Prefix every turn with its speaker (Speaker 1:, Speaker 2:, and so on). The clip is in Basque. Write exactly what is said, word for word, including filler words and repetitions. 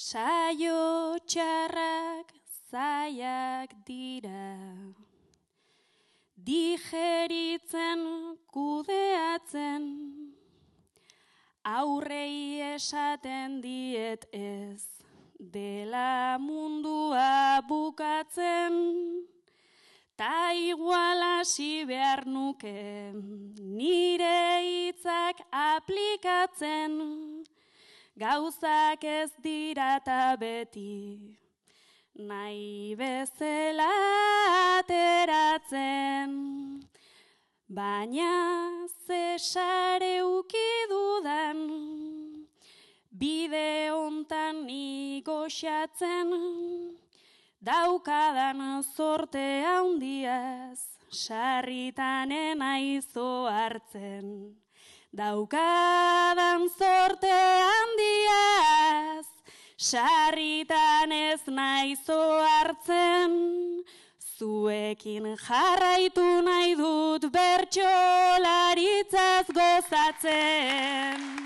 Speaker 1: Saio txarrak zaiak dira, digeritzen kudeatzen, aurrei esaten diet ez, dela mundua bukatzen, ta igual hasi behar nuke nire hitzak aplikatzen, gauzak ez dira ta beti, nahi bezala ateratzen, baina ze sare uki dudan, bide hontan ni goxatzen, daukadan zorte handiaz, sarritanen aizo hartzen. Daukadan zorte handiaz, sarritan ez naizo hartzen, zuekin jarraitu nahi dut bertsolaritzaz gozatzen.